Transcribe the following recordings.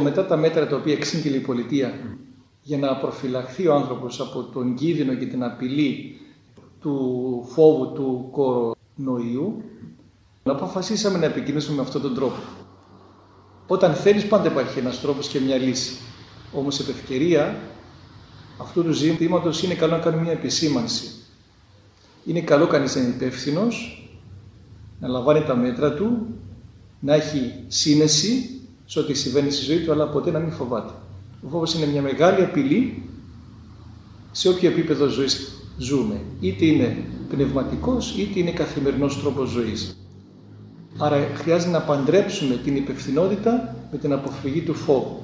Μετά τα μέτρα τα οποία εξήγηλε η πολιτεία για να προφυλαχθεί ο άνθρωπος από τον κίνδυνο και την απειλή του φόβου του κορονοϊού, αποφασίσαμε να επικοινωνήσουμε με αυτόν τον τρόπο. Όταν θέλεις, πάντα υπάρχει ένας τρόπος και μια λύση. Όμως, επ' ευκαιρία αυτού του ζητήματος είναι καλό να κάνουμε μια επισήμανση. Είναι καλό κανείς να είναι υπεύθυνος, να λαμβάνει τα μέτρα του, να έχει σύνεση σε ό,τι συμβαίνει στη ζωή του, αλλά ποτέ να μην φοβάται. Ο φόβος είναι μια μεγάλη απειλή σε όποιο επίπεδο ζωής ζούμε. Είτε είναι πνευματικός, είτε είναι καθημερινός τρόπος ζωής. Άρα χρειάζεται να παντρέψουμε την υπευθυνότητα με την αποφυγή του φόβου.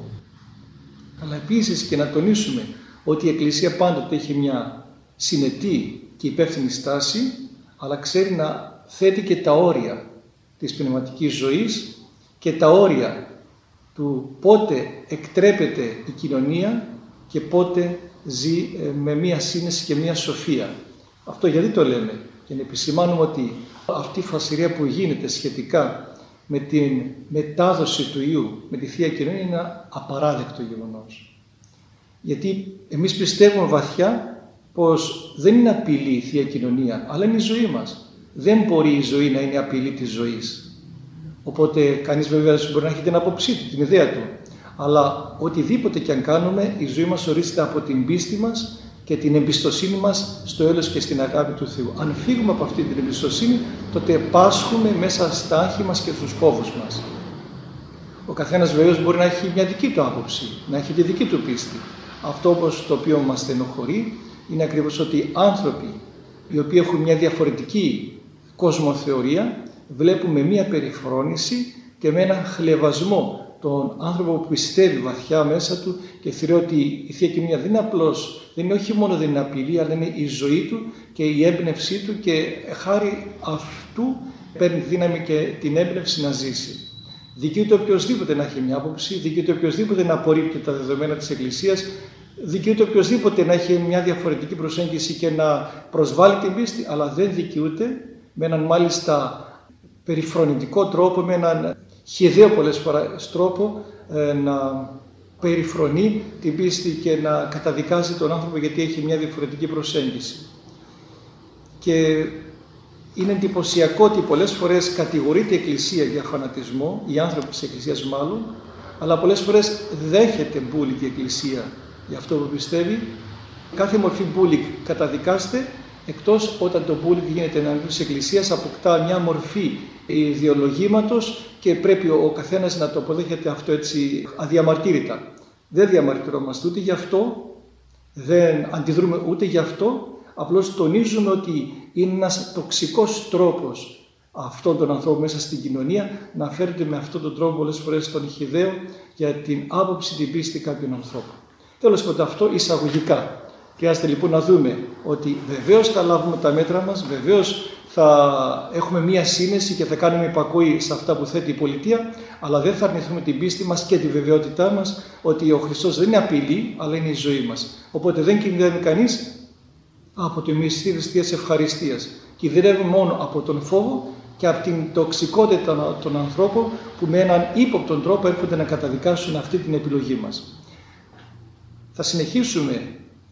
Αλλά επίσης και να τονίσουμε ότι η Εκκλησία πάντοτε έχει μια συνετή και υπεύθυνη στάση, αλλά ξέρει να θέτει και τα όρια της πνευματικής ζωής και τα όρια του πότε εκτρέπεται η κοινωνία και πότε ζει με μία σύνεση και μία σοφία. Αυτό γιατί το λέμε? Για να επισημάνουμε ότι αυτή η φασαρία που γίνεται σχετικά με την μετάδοση του ιού με τη Θεία Κοινωνία είναι ένα απαράδεκτο γεγονός. Γιατί εμείς πιστεύουμε βαθιά πως δεν είναι απειλή η Θεία Κοινωνία, αλλά είναι η ζωή μας. Δεν μπορεί η ζωή να είναι απειλή της ζωής. Οπότε κανείς βέβαια μπορεί να έχει την άποψή του, την ιδέα του. Αλλά οτιδήποτε και αν κάνουμε, η ζωή μας ορίζεται από την πίστη μας και την εμπιστοσύνη μας στο έλεος και στην αγάπη του Θεού. Αν φύγουμε από αυτή την εμπιστοσύνη, τότε πάσχουμε μέσα στα άγχη μας και στους φόβους μας. Ο καθένας βεβαίως μπορεί να έχει μια δική του άποψη, να έχει τη δική του πίστη. Αυτό όμως το οποίο μας στενοχωρεί είναι ακριβώς ότι άνθρωποι οι οποίοι έχουν μια διαφορετική κοσμοθεωρία βλέπουν με μια περιφρόνηση και με έναν χλευασμό τον άνθρωπο που πιστεύει βαθιά μέσα του και θεωρεί ότι η Θεία Κοινωνία δεν είναι όχι μόνο δεν είναι απειλή, αλλά είναι η ζωή του και η έμπνευσή του και χάρη αυτού παίρνει δύναμη και την έμπνευση να ζήσει. Δικαιούται οποιοσδήποτε να έχει μια άποψη, δικαιούται οποιοσδήποτε να απορρίπτει τα δεδομένα της Εκκλησίας, δικαιούται οποιοσδήποτε να έχει μια διαφορετική προσέγγιση και να προσβάλλει την πίστη, αλλά δεν δικαιούται με έναν μάλιστα περιφρονητικό τρόπο, με έναν χυδαίο πολλές φορές τρόπο να περιφρονεί την πίστη και να καταδικάζει τον άνθρωπο γιατί έχει μια διαφορετική προσέγγιση. Και είναι εντυπωσιακό ότι πολλές φορές κατηγορείται η Εκκλησία για φανατισμό, οι άνθρωποι της Εκκλησίας μάλλον, αλλά πολλές φορές δέχεται μπούλικ η Εκκλησία για αυτό που πιστεύει. Κάθε μορφή μπούλικ καταδικάστε, εκτός όταν το μπούλικ γίνεται εναντίον της Εκκλησίας, αποκτά μια μορφή ιδεολογήματος και πρέπει ο καθένας να το αποδέχεται αυτό έτσι αδιαμαρτύρητα. Δεν διαμαρτυρόμαστε ούτε γι' αυτό, δεν αντιδρούμε ούτε γι' αυτό, απλώς τονίζουμε ότι είναι ένας τοξικός τρόπος αυτών των ανθρώπων μέσα στην κοινωνία να φέρεται με αυτόν τον τρόπο πολλές φορές στον χυδαίο για την άποψη, την πίστη κάποιων ανθρώπων. Τέλος πάντων, αυτό εισαγωγικά. Χρειάζεται λοιπόν να δούμε ότι βεβαίως θα λάβουμε τα μέτρα μας, βεβαίως θα έχουμε μία σύνεση και θα κάνουμε υπακούη σε αυτά που θέτει η πολιτεία, αλλά δεν θα αρνηθούμε την πίστη μας και τη βεβαιότητά μας ότι ο Χριστός δεν είναι απειλή, αλλά είναι η ζωή μας. Οπότε δεν κινδυνεύει κανείς από το μυστήριο της ευχαριστίας. Κινδυνεύει μόνο από τον φόβο και από την τοξικότητα των ανθρώπων που με έναν ύποπτον τρόπο έρχονται να καταδικάσουν αυτή την επιλογή μας. Θα συνεχίσουμε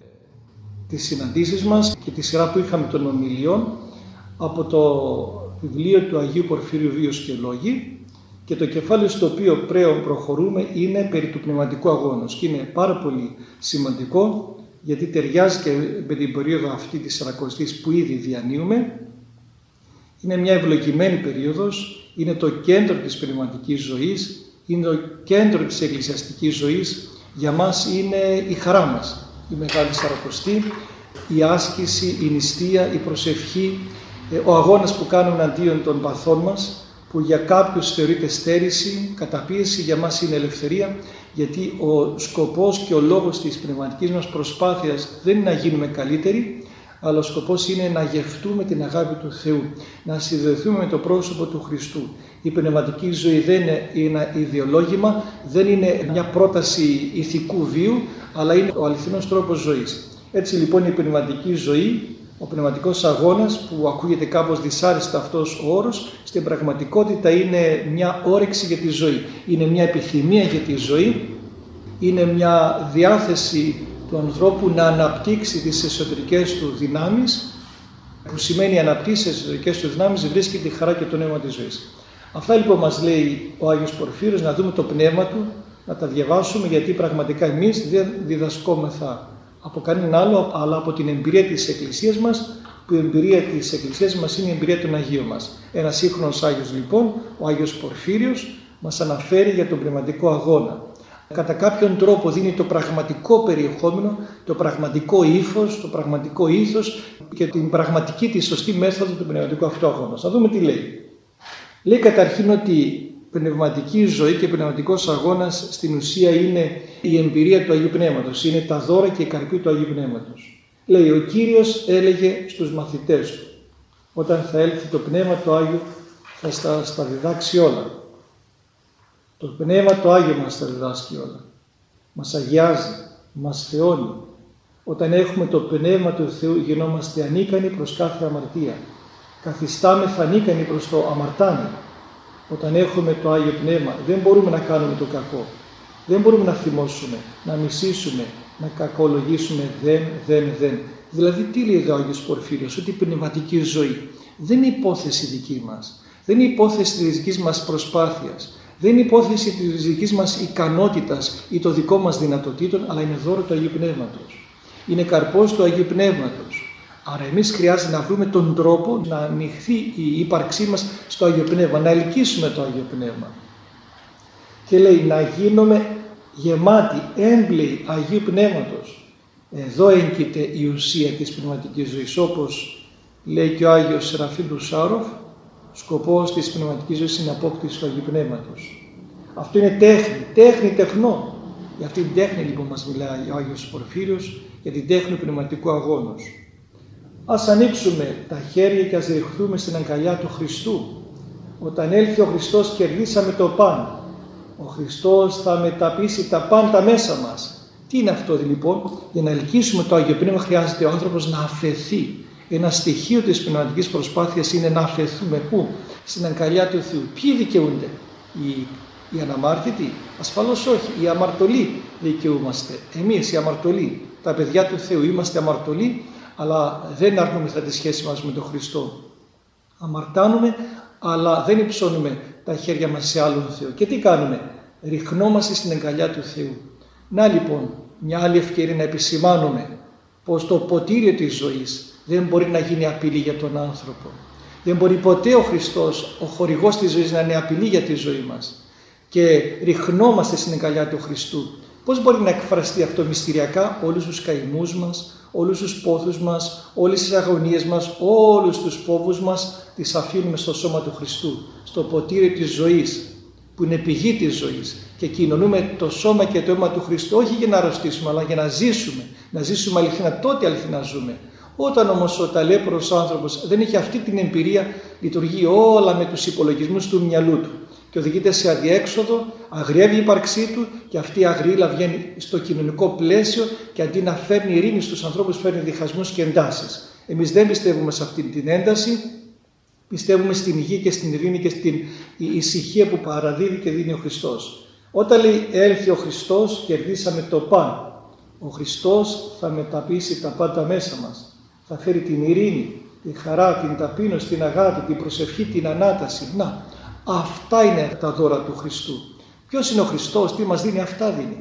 τις συναντήσεις μας και τη σειρά που είχαμε των ομιλιών από το βιβλίο του Αγίου Πορφύριου Βίος και Λόγοι και το κεφάλαιο στο οποίο πλέον προχωρούμε είναι περί του πνευματικού αγώνος και είναι πάρα πολύ σημαντικό γιατί ταιριάζει και με την περίοδο αυτή της Σαρακοστής που ήδη διανύουμε. Είναι μια ευλογημένη περίοδος, είναι το κέντρο της πνευματικής ζωής, είναι το κέντρο της εκκλησιαστικής ζωής, για μας είναι η χαρά μας. Η Μεγάλη Σαρακοστή, η άσκηση, η νηστεία, η προσευχή, ο αγώνας που κάνουν αντίον των παθών μας, που για κάποιους θεωρείται στέρηση, καταπίεση, για μας είναι ελευθερία, γιατί ο σκοπός και ο λόγος της πνευματικής μας προσπάθειας δεν είναι να γίνουμε καλύτεροι, αλλά ο σκοπός είναι να γευτούμε την αγάπη του Θεού, να συνδεθούμε με το πρόσωπο του Χριστού. Η πνευματική ζωή δεν είναι ένα ιδεολόγημα, δεν είναι μια πρόταση ηθικού βίου, αλλά είναι ο αληθινός τρόπος ζωής. Έτσι λοιπόν η πνευματική ζωή, ο πνευματικός αγώνας που ακούγεται κάπως δυσάρεστα αυτός ο όρος, στην πραγματικότητα είναι μια όρεξη για τη ζωή. Είναι μια επιθυμία για τη ζωή είναι μια διάθεση του ανθρώπου να αναπτύξει τις εσωτερικές του δυνάμεις, που σημαίνει αναπτύσσει τις εσωτερικές του δυνάμεις, βρίσκει τη χαρά και το νόημα της ζωής. Αυτά λοιπόν μας λέει ο Άγιος Πορφύριος, να δούμε το πνεύμα του, να τα διαβάσουμε, γιατί πραγματικά εμείς δεν διδασκόμεθα από κανέναν άλλο, αλλά από την εμπειρία της Εκκλησίας μας, που η εμπειρία της Εκκλησίας μας είναι η εμπειρία των Αγίων μας. Ένας σύγχρονος Άγιος λοιπόν, ο Άγιος Πορφύριος, μας αναφέρει για τον πνευματικό αγώνα. Κατά κάποιον τρόπο δίνει το πραγματικό περιεχόμενο, το πραγματικό ύφος, το πραγματικό ήθος και την πραγματική τη σωστή μέθοδο του πνευματικού αυτού αγώνα. Να δούμε τι λέει. Λέει καταρχήν ότι πνευματική ζωή και πνευματικός αγώνας στην ουσία είναι η εμπειρία του Αγίου Πνεύματος, είναι τα δώρα και η καρπή του Αγίου Πνεύματος. Λέει, ο Κύριος έλεγε στους μαθητές του, όταν θα έλθει το Πνεύμα το Άγιο θα στα διδάξει όλα. Το Πνεύμα το Άγιο μας τα διδάσκει όλα. Μας αγιάζει, μας θεώνει. Όταν έχουμε το Πνεύμα του Θεού γινόμαστε ανίκανοι προς κάθε αμαρτία. Καθιστάμεθα ανίκανοι προς το αμαρτάνι. Όταν έχουμε το Άγιο Πνεύμα δεν μπορούμε να κάνουμε το κακό. Δεν μπορούμε να θυμώσουμε, να μισήσουμε, να κακολογήσουμε δεν. Δηλαδή τι λέει εδώ ο Άγιος Πορφύριος, ότι η πνευματική ζωή δεν είναι υπόθεση δική μας. Δεν είναι υπόθεση της δικής μας προσπάθειας. Δεν είναι υπόθεση της δικής μας ικανότητας ή των δικών μας δυνατοτήτων, αλλά είναι δώρο του Αγίου Πνεύματος. Είναι καρπός του Αγίου Πνεύματος. Άρα εμείς χρειάζεται να βρούμε τον τρόπο να ανοιχθεί η ύπαρξή μας στο Άγιο Πνεύμα, να ελκύσουμε το Άγιο Πνεύμα. Και λέει να γίνουμε γεμάτοι, έμπλεοι Αγίου Πνεύματος. Εδώ έγκυται η ουσία της πνευματικής ζωής, όπως λέει και ο Άγιος Σεραφείμ του Σάροφ, σκοπός της πνευματικής ζωής είναι η απόκτηση του Αγίου Πνεύματος. Αυτό είναι τέχνη τεχνών. Για αυτήν την τέχνη λοιπόν μας μιλάει ο Άγιος Πορφύριος, για την τέχνη πνευματικού αγώνος. Ας ανοίξουμε τα χέρια και ας ριχθούμε στην αγκαλιά του Χριστού. Όταν έλθει ο Χριστός κερδίσαμε το παν. Ο Χριστός θα μεταποιήσει τα πάντα μέσα μας. Τι είναι αυτό λοιπόν? Για να ελκύσουμε το Άγιο Πνεύμα χρειάζεται ο άνθρωπος να αφαιθεί. Ένα στοιχείο της πνευματικής προσπάθειας είναι να αφαιθούμε. Πού? Στην αγκαλιά του Θεού. Ποιοι δικαιούνται? Οι αναμάρτητοι? Ασφαλώς όχι. Οι αμαρτωλοί δικαιούμαστε. Εμείς οι αμαρτωλοί, τα παιδιά του Θεού, είμαστε αμαρτωλοί, αλλά δεν αρνούμεθα τη σχέση μας με τον Χριστό. Αμαρτάνουμε, αλλά δεν υψώνουμε τα χέρια μας σε άλλον Θεό. Και τι κάνουμε? Ριχνόμαστε στην αγκαλιά του Θεού. Να λοιπόν, μια άλλη ευκαιρία να επισημάνουμε πως το ποτήριο της ζωής δεν μπορεί να γίνει απειλή για τον άνθρωπο. Δεν μπορεί ποτέ ο Χριστός, ο χορηγός της ζωής, να είναι απειλή για τη ζωή μας. Και ριχνόμαστε στην αγκαλιά του Χριστού. Πώς μπορεί να εκφραστεί αυτό μυστηριακά? Όλους τους καημούς μας, όλους τους πόθους μας, όλες τις αγωνίες μας, όλους τους φόβους μας τις αφήνουμε στο σώμα του Χριστού, στο ποτήρι της ζωής, που είναι πηγή της ζωής, και κοινωνούμε το σώμα και το αίμα του Χριστού, όχι για να αρρωστήσουμε, αλλά για να ζήσουμε αληθινά. Τότε αληθινά ζούμε. Όταν όμως ο ταλέπορος άνθρωπος δεν έχει αυτή την εμπειρία, λειτουργεί όλα με τους υπολογισμούς του μυαλού του και οδηγείται σε αδιέξοδο, αγριεύει η ύπαρξή του, και αυτή η αγριήλα βγαίνει στο κοινωνικό πλαίσιο και αντί να φέρνει ειρήνη στους ανθρώπους, φέρνει διχασμούς και εντάσεις. Εμείς δεν πιστεύουμε σε αυτή την ένταση, πιστεύουμε στην υγεία και στην ειρήνη και στην ησυχία που παραδίδει και δίνει ο Χριστός. Όταν λέει έλθει ο Χριστός, κερδίσαμε το παν. Ο Χριστός θα μεταποιήσει τα πάντα μέσα μας. Θα φέρει την ειρήνη, τη χαρά, την ταπείνωση, την αγάπη, την προσευχή, την ανάταση. Να, αυτά είναι τα δώρα του Χριστού. Ποιος είναι ο Χριστός? Τι μας δίνει? Αυτά δίνει.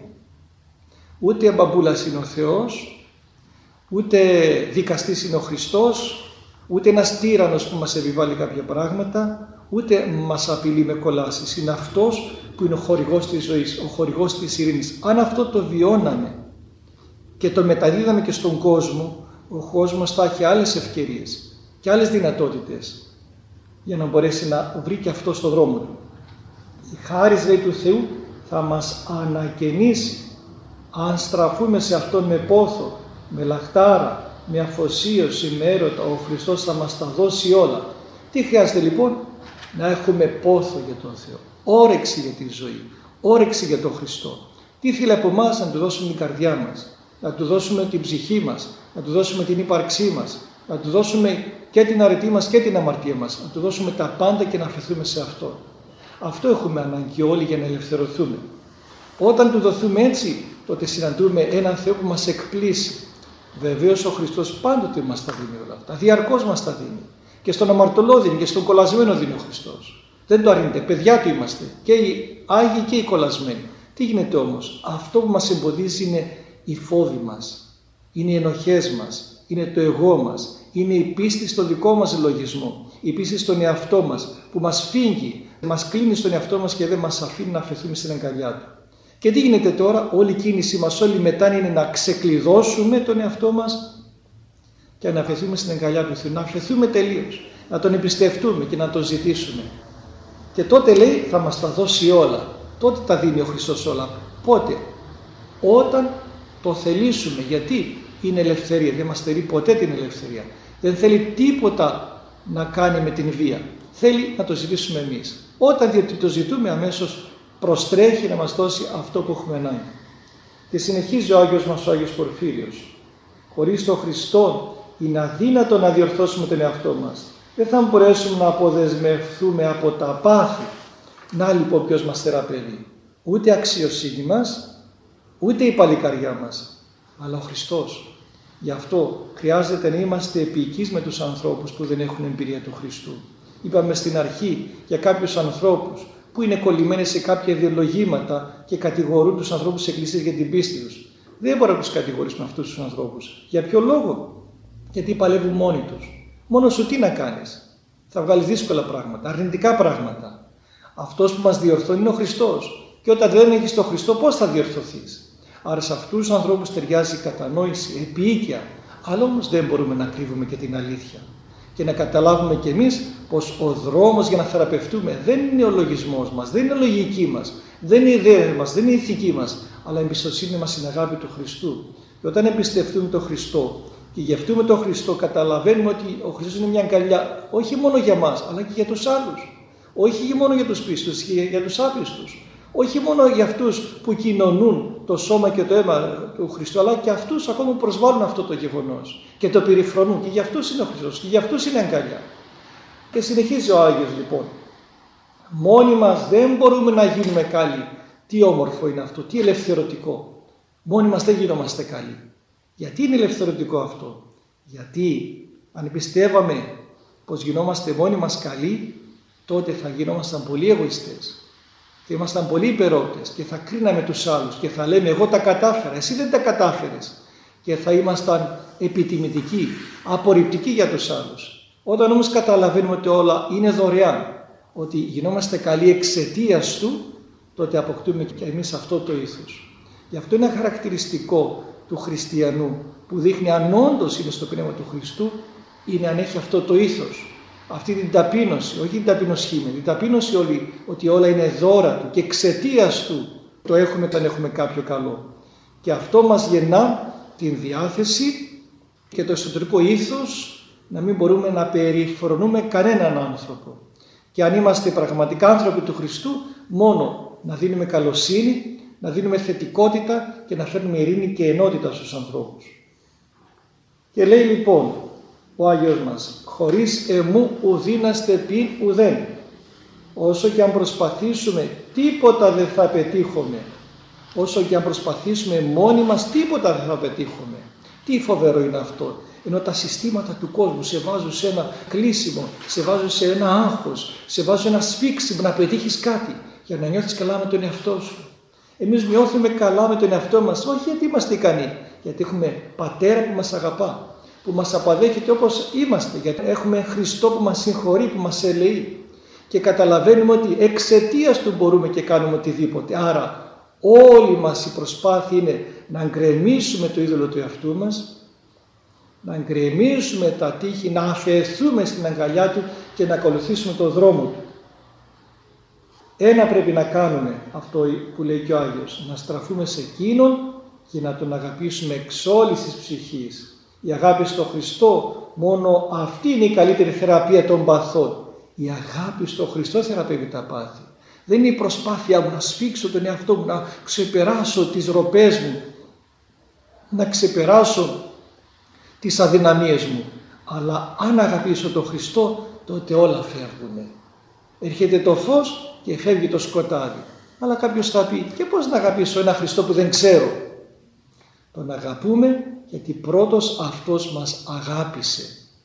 Ούτε μπαμπούλας είναι ο Θεός, ούτε δικαστής είναι ο Χριστός, ούτε ένας τύραννος που μας επιβάλλει κάποια πράγματα, ούτε μας απειλεί με κολάσεις. Είναι αυτός που είναι ο χορηγός της ζωής, ο χορηγός της ειρήνης. Αν αυτό το βιώναμε και το μεταδίδαμε και στον κόσμο, ο κόσμος θα έχει άλλες ευκαιρίες και άλλες δυνατότητες για να μπορέσει να βρει και αυτό στο δρόμο του. Η χάρις, λέει, του Θεού θα μας ανακαινήσει αν στραφούμε σε Αυτόν με πόθο, με λαχτάρα, με αφοσίωση, με έρωτα. Ο Χριστός θα μας τα δώσει όλα. Τι χρειάζεται λοιπόν? Να έχουμε πόθο για τον Θεό, όρεξη για τη ζωή, όρεξη για τον Χριστό. Τι θέλει από εμάς? Να του δώσουμε την καρδιά μας, να του δώσουμε την ψυχή μας, να του δώσουμε την ύπαρξή μας, να του δώσουμε και την αρετή μας και την αμαρτία μας, να του δώσουμε τα πάντα και να αφαιθούμε σε αυτό. Αυτό έχουμε ανάγκη όλοι για να ελευθερωθούμε. Όταν του δοθούμε έτσι, τότε συναντούμε έναν Θεό που μας εκπλήσει. Βεβαίως ο Χριστός πάντοτε μας τα δίνει όλα αυτά, διαρκώς μας τα δίνει. Και στον αμαρτωλό δίνει και στον κολλασμένο δίνει ο Χριστός. Δεν το αρνείται, παιδιά του είμαστε, και οι Άγιοι και οι κολλασμένοι. Τι γίνεται όμως? Αυτό που μας εμποδίζει είναι οι φόβοι μας, είναι οι ενοχές μας, είναι το εγώ μας, είναι η πίστη στο δικό μας λογισμό, η πίστη στον εαυτό μας που μας φύγει, μας κλείνει στον εαυτό μας και δεν μας αφήνει να αφαιθούμε στην αγκαλιά του. Και τι γίνεται τώρα? Όλη η κίνησή μας, όλη η μετά είναι να ξεκλειδώσουμε τον εαυτό μας και να αφαιθούμε στην αγκαλιά του Θεού, να αφαιθούμε τελείως, να τον εμπιστευτούμε και να τον ζητήσουμε. Και τότε λέει θα μας τα δώσει όλα. Τότε τα δίνει ο Χριστός όλα. Πότε? Όταν το θελήσουμε. Γιατί είναι ελευθερία, δεν μας στερεί ποτέ την ελευθερία. Δεν θέλει τίποτα να κάνει με την βία. Θέλει να το ζητήσουμε εμείς. Όταν το ζητούμε, αμέσως προστρέχει να μας δώσει αυτό που έχουμε ανάγκη. Και συνεχίζει ο Άγιος μας, ο Άγιος Πορφύριος. Χωρίς τον Χριστό είναι αδύνατο να διορθώσουμε τον εαυτό μας. Δεν θα μπορέσουμε να αποδεσμευθούμε από τα πάθη. Να λοιπόν ποιος μας θεραπεύει? Ούτε αξιοσύνη μας, ούτε η παλικαριά μας, αλλά ο Χριστός. Γι' αυτό χρειάζεται να είμαστε επικείς με τους ανθρώπους που δεν έχουν εμπειρία του Χριστού. Είπαμε στην αρχή για κάποιους ανθρώπους που είναι κολλημένοι σε κάποια ιδεολογήματα και κατηγορούν τους ανθρώπους της Εκκλησίας για την πίστη τους. Δεν μπορούμε να τους κατηγορήσουμε αυτούς τους ανθρώπους. Για ποιο λόγο? Γιατί παλεύουν μόνοι τους. Μόνος σου τι να κάνεις? Θα βγάλεις δύσκολα πράγματα, αρνητικά πράγματα. Αυτός που μας διορθώνει είναι ο Χριστός. Και όταν δεν έχεις τον Χριστό, πώς θα διορθωθείς? Άρα σε αυτούς τους ανθρώπους ταιριάζει κατανόηση, επίοικια. Αλλά όμως δεν μπορούμε να κρύβουμε και την αλήθεια. Και να καταλάβουμε κι εμείς πως ο δρόμος για να θεραπευτούμε δεν είναι ο λογισμός μας, δεν είναι η λογική μας, δεν είναι η ιδέα μας, δεν είναι η ηθική μας, αλλά η εμπιστοσύνη μας στην αγάπη του Χριστού. Και όταν εμπιστευτούμε τον Χριστό και γευτούμε τον Χριστό, καταλαβαίνουμε ότι ο Χριστός είναι μια αγκαλιά όχι μόνο για μας, αλλά και για τους άλλους. Όχι μόνο για τους πίστους, και για τους άπιστους. Όχι μόνο για αυτούς που κοινωνούν το σώμα και το αίμα του Χριστού, αλλά και αυτούς ακόμα που προσβάλλουν αυτό το γεγονός και το περιφρονούν. Και για αυτούς είναι ο Χριστός και για αυτούς είναι αγκαλιά. Και συνεχίζει ο Άγιος λοιπόν. Μόνοι μας δεν μπορούμε να γίνουμε καλοί. Τι όμορφο είναι αυτό, τι ελευθερωτικό. Μόνοι μας δεν γινόμαστε καλοί. Γιατί είναι ελευθερωτικό αυτό? Γιατί αν πιστεύαμε πως γινόμαστε μόνοι μας καλοί, τότε θα γινόμασταν πολύ εγωιστές. Θα ήμασταν πολύ υπερόπτες και θα κρίναμε τους άλλους και θα λέμε εγώ τα κατάφερα, εσύ δεν τα κατάφερες. Και θα ήμασταν επιτιμητικοί, απορριπτικοί για τους άλλους. Όταν όμως καταλαβαίνουμε ότι όλα είναι δωρεάν, ότι γινόμαστε καλοί εξαιτίας του, τότε αποκτούμε και εμείς αυτό το ήθος. Γι' αυτό είναι χαρακτηριστικό του χριστιανού που δείχνει αν όντως είναι στο πνεύμα του Χριστού, είναι αν έχει αυτό το ήθος. Αυτή την ταπείνωση, όχι την ταπεινοσχήμενη, την ταπείνωση όλη, ότι όλα είναι δώρα του και εξαιτίας του το έχουμε όταν έχουμε κάποιο καλό. Και αυτό μας γεννά την διάθεση και το εσωτερικό ήθος να μην μπορούμε να περιφρονούμε κανέναν άνθρωπο. Και αν είμαστε πραγματικά άνθρωποι του Χριστού, μόνο να δίνουμε καλοσύνη, να δίνουμε θετικότητα και να φέρνουμε ειρήνη και ενότητα στους ανθρώπους. Και λέει λοιπόν ο Άγιος μας, χωρίς εμού ουδίναστε πιν ουδέν. Όσο και αν προσπαθήσουμε, τίποτα δεν θα πετύχουμε. Όσο και αν προσπαθήσουμε μόνοι μας, τίποτα δεν θα πετύχουμε. Τι φοβερό είναι αυτό. Ενώ τα συστήματα του κόσμου σε βάζουν σε ένα κλείσιμο, σε βάζουν σε ένα άγχος, σε βάζουν σε ένα σφίξιμο να πετύχεις κάτι, για να νιώθεις καλά με τον εαυτό σου. Εμείς νιώθουμε καλά με τον εαυτό μας, όχι γιατί είμαστε ικανοί, γιατί έχουμε πατέρα που μας αγαπά, που μας απαδέχεται όπως είμαστε, γιατί έχουμε Χριστό που μας συγχωρεί, που μας ελεεί και καταλαβαίνουμε ότι εξαιτίας του μπορούμε και κάνουμε οτιδήποτε. Άρα όλη μας η προσπάθεια είναι να γκρεμίσουμε το είδωλο του εαυτού μας, να γκρεμίσουμε τα τείχη, να αφαιθούμε στην αγκαλιά του και να ακολουθήσουμε τον δρόμο του. Ένα πρέπει να κάνουμε, αυτό που λέει και ο Άγιος, να στραφούμε σε Εκείνον και να τον αγαπήσουμε εξ όλης της ψυχής. Η αγάπη στο Χριστό, μόνο αυτή είναι η καλύτερη θεραπεία των παθών. Η αγάπη στο Χριστό θεραπεύει τα πάθη. Δεν είναι η προσπάθεια μου να σφίξω τον εαυτό μου, να ξεπεράσω τις ροπές μου, να ξεπεράσω τις αδυναμίες μου. Αλλά αν αγαπήσω τον Χριστό, τότε όλα φεύγουν. Έρχεται το φως και φεύγει το σκοτάδι. Αλλά κάποιος θα πει, και πώς να αγαπήσω ένα Χριστό που δεν ξέρω? Τον αγαπούμε γιατί πρώτος αυτός μας αγάπησε.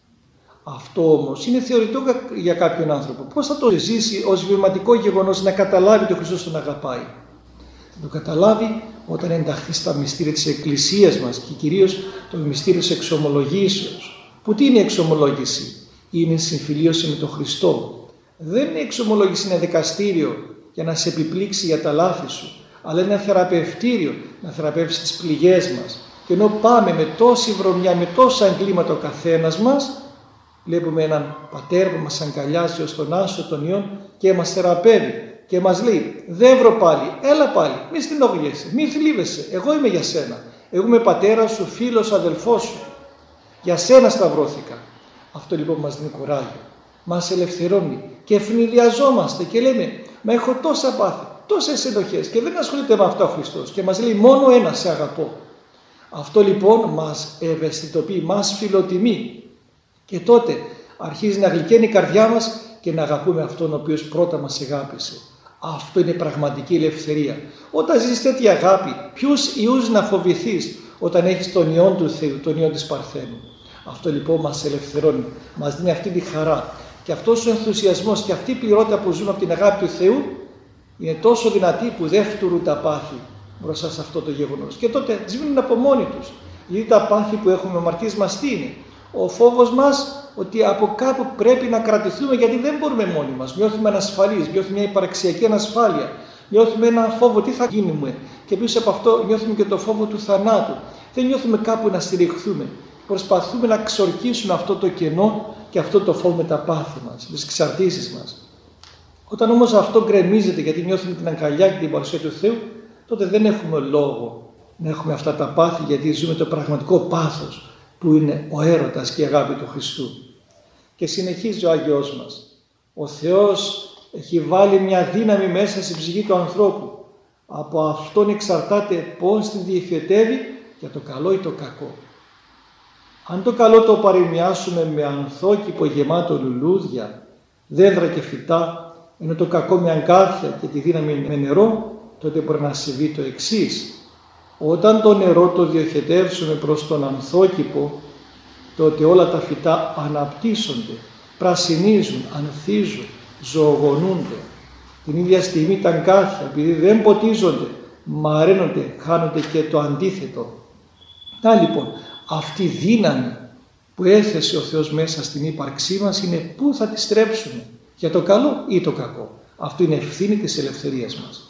Αυτό όμως είναι θεωρητικό για κάποιον άνθρωπο. Πώς θα το ζήσει ως βιωματικό γεγονός να καταλάβει ότι ο Χριστός τον αγαπάει? Θα το καταλάβει όταν ενταχθεί στα μυστήρια της Εκκλησίας μας και κυρίως το μυστήριο της εξομολογήσεως. Που τι είναι η εξομολόγηση? Είναι συμφιλίωση με τον Χριστό. Δεν είναι εξομολόγηση ένα δικαστήριο για να σε επιπλήξει για τα λάθη σου, αλλά είναι ένα θεραπευτήριο να θεραπεύσει τις πληγές μας. Και ενώ πάμε με τόση βρωμιά, με τόσα εγκλήματα ο καθένας μας, βλέπουμε έναν πατέρα που μας αγκαλιάζει ως τον άσο των ιών και μας θεραπεύει και μας λέει, δεν βρω πάλι, έλα πάλι, μη στενοχωριέσαι, μη θλίβεσαι, εγώ είμαι για σένα, εγώ είμαι πατέρας σου, φίλος, αδελφός σου, για σένα σταυρώθηκα. Αυτό λοιπόν μας δίνει κουράγιο, μας ελευθερώνει και ευνηδιαζόμαστε και λέμε, μα έχω τόσα πάθη, τόσες ενοχές και δεν ασχολείται με αυτά ο Χριστός και μας λέει μόνο ένα, σε αγαπώ. Αυτό λοιπόν μας ευαισθητοποιεί, μας φιλοτιμεί και τότε αρχίζει να γλυκαίνει η καρδιά μας και να αγαπούμε αυτόν ο οποίος πρώτα μας αγάπησε. Αυτό είναι πραγματική ελευθερία. Όταν ζεις τέτοια αγάπη, ποιους ιούς να φοβηθείς όταν έχεις τον ιόν του Θεού, τον ιόν της Παρθένου? Αυτό λοιπόν μας ελευθερώνει, μας δίνει αυτή τη χαρά. Και αυτός ο ενθουσιασμός και αυτή η πληρότητα που ζούμε από την αγάπη του Θεού είναι τόσο δυνατή που δεν φτουρούν τα πάθη μπροστά σε αυτό το γεγονός. Και τότε σβήνουν από μόνοι τους. Γιατί τα πάθη που έχουμε αμαρτίες μας τι είναι? Ο φόβος μας ότι από κάπου πρέπει να κρατηθούμε γιατί δεν μπορούμε μόνοι μας. Νιώθουμε ανασφαλείς, νιώθουμε μια υπαρξιακή ανασφάλεια, νιώθουμε ένα φόβο τι θα γίνουμε. Και πίσω από αυτό νιώθουμε και το φόβο του θανάτου. Δεν νιώθουμε κάπου να στηριχθούμε. Προσπαθούμε να ξορκίσουμε αυτό το κενό και αυτό το φόβο με τα πάθη μας, με τις εξαρτήσεις μας. Όταν όμως αυτό γκρεμίζεται γιατί νιώθουμε την αγκαλιά και την παρουσία του Θεού, τότε δεν έχουμε λόγο να έχουμε αυτά τα πάθη γιατί ζούμε το πραγματικό πάθος που είναι ο έρωτας και η αγάπη του Χριστού. Και συνεχίζει ο Άγιος μας. Ο Θεός έχει βάλει μια δύναμη μέσα στην ψυχή του ανθρώπου. Από αυτόν εξαρτάται πώς την διοχετεύει για το καλό ή το κακό. Αν το καλό το παρεμοιάσουμε με ανθόκηπο γεμάτο λουλούδια, δέντρα και φυτά, ενώ το κακό με αγκάθια και τη δύναμη με νερό, τότε μπορεί να συμβεί το εξής. Όταν το νερό το διοχετεύσουμε προς τον ανθόκηπο, τότε όλα τα φυτά αναπτύσσονται, πρασινίζουν, ανθίζουν, ζωογονούνται. Την ίδια στιγμή τα αγκάθια, επειδή δεν ποτίζονται, μαραίνονται, χάνονται και το αντίθετο. Να λοιπόν, αυτή η δύναμη που έθεσε ο Θεός μέσα στην ύπαρξή μας είναι πού θα τη στρέψουμε, για το καλό ή το κακό. Αυτό είναι ευθύνη της ελευθερίας μας.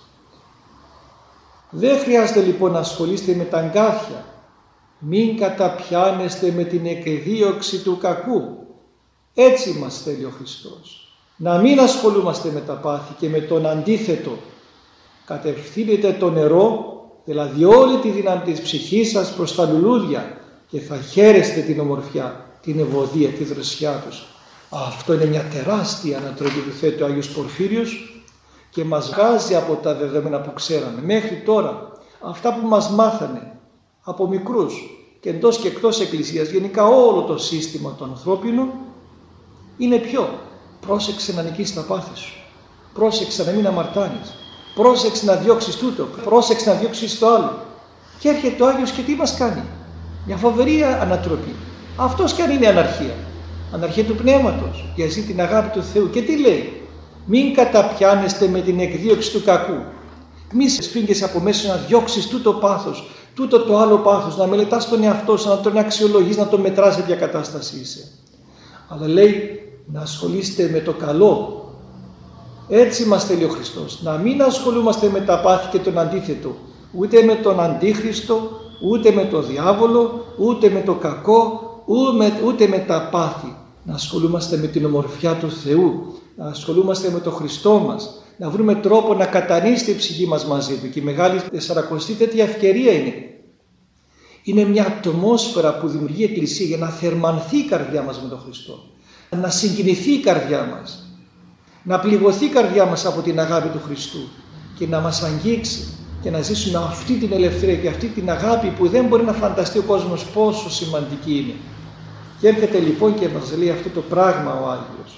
Δεν χρειάζεται λοιπόν να ασχολείστε με τα αγκάθια. Μην καταπιάνεστε με την εκδίωξη του κακού. Έτσι μας θέλει ο Χριστός. Να μην ασχολούμαστε με τα πάθη και με τον αντίθετο. Κατευθύνετε το νερό, δηλαδή όλη τη δύναμη της ψυχής σας προς τα λουλούδια και θα χαίρεστε την ομορφιά, την ευωδία, τη δροσιά τους. Αυτό είναι μια τεράστια ανατροπή που θέτει ο Άγιος Πορφύριος και μας βγάζει από τα δεδομένα που ξέραμε. Μέχρι τώρα αυτά που μας μάθανε από μικρούς και εντός και εκτός Εκκλησίας, γενικά όλο το σύστημα το ανθρώπινο είναι ποιο? Πρόσεξε να νικήσεις τα πάθη σου, πρόσεξε να μην αμαρτάνεις, πρόσεξε να διώξεις τούτο, πρόσεξε να διώξεις το άλλο. Και έρχεται ο Άγιος και τι μας κάνει? Μια φοβερή ανατροπή. Αυτός κι αν είναι αναρχία, αναρχία του πνεύματος, για ζει την αγάπη του Θεού. Και τι λέει? Μην καταπιάνεστε με την εκδίωξη του κακού. Μη σφίγγεσαι από μέσα να διώξεις τούτο πάθος, τούτο το άλλο πάθος, να μελετάς τον εαυτό σου, να τον αξιολογείς, να τον μετράς σε ποια κατάσταση είσαι. Αλλά λέει να ασχολείστε με το καλό. Έτσι μας θέλει ο Χριστός. Να μην ασχολούμαστε με τα πάθη και τον αντίθετο, ούτε με τον αντίχριστο, ούτε με τον διάβολο, ούτε με το κακό, ούτε με τα πάθη. Να ασχολούμαστε με την ομορφιά του Θεού, να ασχολούμαστε με τον Χριστό μας, να βρούμε τρόπο να κατανοήσει η ψυχή μας μαζί του. Και η Μεγάλη Τεσσαρακοστή τέτοια ευκαιρία είναι. Είναι μια ατμόσφαιρα που δημιουργεί η Εκκλησία για να θερμανθεί η καρδιά μας με τον Χριστό, να συγκινηθεί η καρδιά μας, να πληγωθεί η καρδιά μας από την αγάπη του Χριστού και να μας αγγίξει και να ζήσουμε αυτή την ελευθερία και αυτή την αγάπη που δεν μπορεί να φανταστεί ο κόσμος πόσο σημαντική είναι. Και έρχεται λοιπόν και μας λέει αυτό το πράγμα ο Άγιος.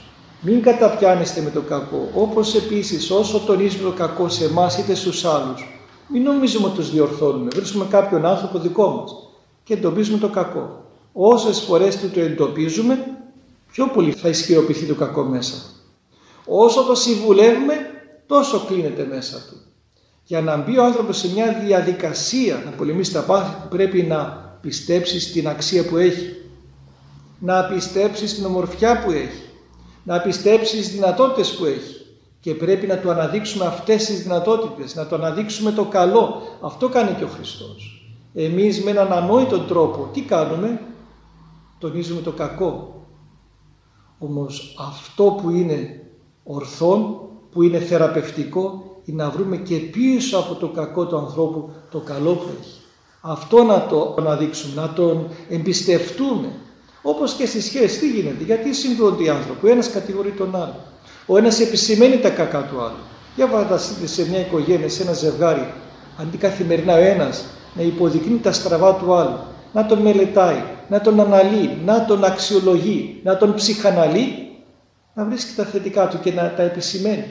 Μην καταπιάνεστε με το κακό, όπως επίσης όσο τονίζουμε το κακό σε εμάς είτε στους άλλους, μην νομίζουμε ότι τους διορθώνουμε. Βρίσκουμε κάποιον άνθρωπο δικό μας και εντοπίζουμε το κακό. Όσες φορές το εντοπίζουμε, πιο πολύ θα ισχυροποιηθεί το κακό μέσα. Όσο το συμβουλεύουμε, τόσο κλείνεται μέσα του. Για να μπει ο άνθρωπος σε μια διαδικασία να πολεμήσει τα πάθη, πρέπει να πιστέψει στην αξία που έχει, να πιστέψει στην ομορφιά που έχει, να πιστέψει στις δυνατότητες που έχει, και πρέπει να του αναδείξουμε αυτές τις δυνατότητες, να του αναδείξουμε το καλό. Αυτό κάνει και ο Χριστός. Εμείς με έναν ανόητο τρόπο τι κάνουμε? Τονίζουμε το κακό. Όμως αυτό που είναι ορθόν, που είναι θεραπευτικό, είναι να βρούμε και πίσω από το κακό του ανθρώπου το καλό που έχει. Αυτό να το αναδείξουμε, να τον εμπιστευτούμε. Όπως και στις σχέσεις, τι γίνεται? Γιατί συγκρούνται οι άνθρωποι? Ο ένας κατηγορεί τον άλλο. Ο ένας επισημαίνει τα κακά του άλλου. Για φανταστείτε σε μια οικογένεια, σε ένα ζευγάρι, αντί καθημερινά ο ένας να υποδεικνύει τα στραβά του άλλου, να τον μελετάει, να τον αναλύει, να τον αξιολογεί, να τον ψυχαναλύει, να βρίσκει τα θετικά του και να τα επισημαίνει.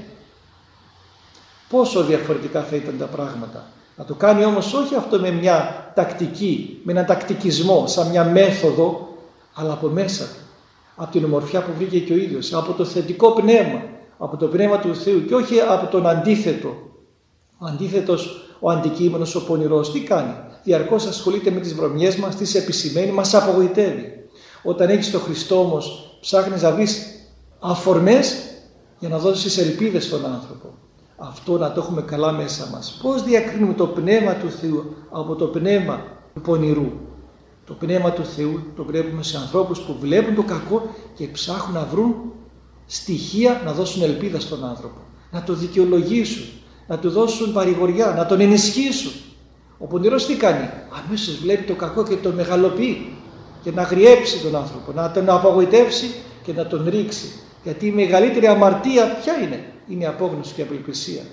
Πόσο διαφορετικά θα ήταν τα πράγματα. Να το κάνει όμως όχι αυτό με μια τακτική, με έναν τακτικισμό, σαν μια μέθοδο, αλλά από μέσα του. Από την ομορφιά που βρήκε και ο ίδιος, από το θετικό πνεύμα, από το πνεύμα του Θεού και όχι από τον αντίθετο. Ο αντίθετος, ο αντικείμενος, ο πονηρός, τι κάνει? Διαρκώς ασχολείται με τις βρωμιές μας, τις επισημαίνει, μας απογοητεύει. Όταν έχεις τον Χριστό όμως, ψάχνεις να βρεις αφορμές για να δώσεις ελπίδες στον άνθρωπο. Αυτό να το έχουμε καλά μέσα μας. Πώς διακρίνουμε το πνεύμα του Θεού από το πνεύμα του πονηρού? Το πνεύμα του Θεού το βλέπουμε σε ανθρώπους που βλέπουν το κακό και ψάχνουν να βρουν στοιχεία να δώσουν ελπίδα στον άνθρωπο, να το δικαιολογήσουν, να του δώσουν παρηγοριά, να τον ενισχύσουν. Ο πονηρός τι κάνει? Αμέσως βλέπει το κακό και τον μεγαλοποιεί και να αγριέψει τον άνθρωπο, να τον απογοητεύσει και να τον ρίξει. Γιατί η μεγαλύτερη αμαρτία ποια είναι? Είναι η απόγνωση και η απελπισία.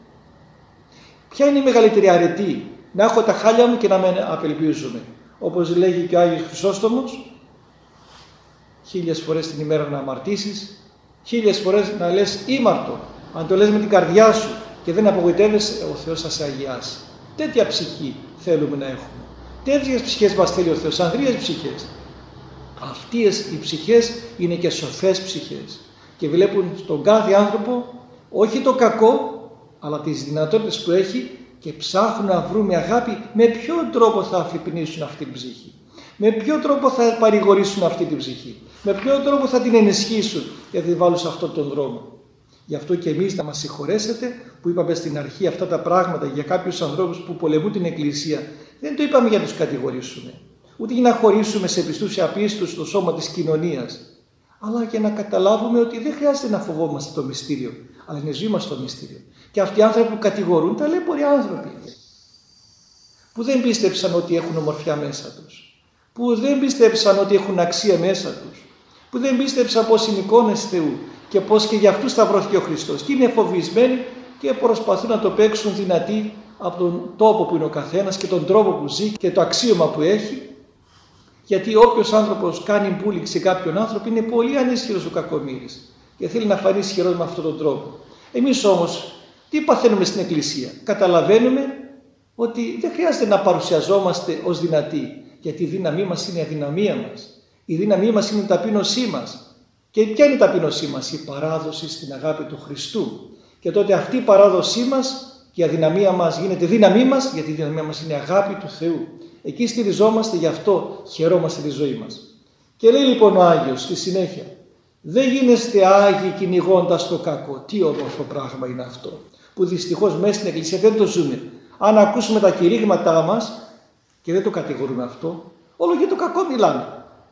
Ποια είναι η μεγαλύτερη αρετή? Να έχω τα χάλια μου και να με απελπίζουμε. Όπως λέγει και ο Άγιος Χρυσόστομος, 1000 φορές την ημέρα να αμαρτήσεις, 1000 φορές να λες ήμαρτο. Αν το λες με την καρδιά σου και δεν απογοητεύεσαι, ο Θεός θα σε αγιάσει. Τέτοια ψυχή θέλουμε να έχουμε. Τέτοιες ψυχές μας θέλει ο Θεός, ανδρείες ψυχές. Αυτές οι ψυχές είναι και σοφές ψυχές και βλέπουν στον κάθε άνθρωπο όχι το κακό, αλλά τις δυνατότητες που έχει και ψάχνουν να βρουν με αγάπη με ποιον τρόπο θα αφυπνίσουν αυτή την ψυχή, με ποιον τρόπο θα παρηγορήσουν αυτή την ψυχή, με ποιον τρόπο θα την ενισχύσουν για να την βάλουν σε αυτόν τον δρόμο. Γι' αυτό και εμείς να μας συγχωρέσετε που είπαμε στην αρχή αυτά τα πράγματα για κάποιους ανθρώπους που πολεμούν την Εκκλησία. Δεν το είπαμε για να τους κατηγορήσουμε, ούτε για να χωρίσουμε σε πιστούς ή απίστους στο σώμα της κοινωνίας, αλλά για να καταλάβουμε ότι δεν χρειάζεται να φοβόμαστε το μυστήριο, αλλά είναι ζωή μας το μυστήριο. Και αυτοί οι άνθρωποι που κατηγορούν, ταλέποροι άνθρωποι, που δεν πίστεψαν ότι έχουν ομορφιά μέσα τους, που δεν πίστεψαν ότι έχουν αξία μέσα τους, που δεν πίστεψαν πως είναι εικόνες Θεού και πως και για αυτούς σταυρώθηκε ο Χριστός. Και είναι φοβισμένοι και προσπαθούν να το παίξουν δυνατοί από τον τόπο που είναι ο καθένας και τον τρόπο που ζει και το αξίωμα που έχει. Γιατί όποιος άνθρωπος κάνει μπούλινγκ σε κάποιον άνθρωπο είναι πολύ ανίσχυρος ο κακομοίρης και θέλει να φανεί ισχυρός με αυτόν τον τρόπο. Εμείς όμως τι παθαίνουμε στην Εκκλησία? Καταλαβαίνουμε ότι δεν χρειάζεται να παρουσιαζόμαστε ως δυνατοί, γιατί η δύναμή μας είναι η αδυναμία μας. Η δύναμή μας είναι η ταπείνωσή μας. Και ποια είναι η ταπείνωσή μας? Η παράδοση στην αγάπη του Χριστού. Και τότε αυτή η παράδοσή μας και η αδυναμία μας γίνεται δύναμή μας, γιατί η δύναμία μας είναι η αγάπη του Θεού. Εκεί στηριζόμαστε, γι' αυτό χαιρόμαστε τη ζωή μας. Και λέει λοιπόν ο Άγιος στη συνέχεια, δεν γίνεστε Άγιοι κυνηγώντας το κακό. Τι όμορφο πράγμα είναι αυτό, που δυστυχώς μέσα στην Εκκλησία δεν το ζούμε. Αν ακούσουμε τα κηρύγματά μας και δεν το κατηγορούμε αυτό, όλο για το κακό μιλάμε.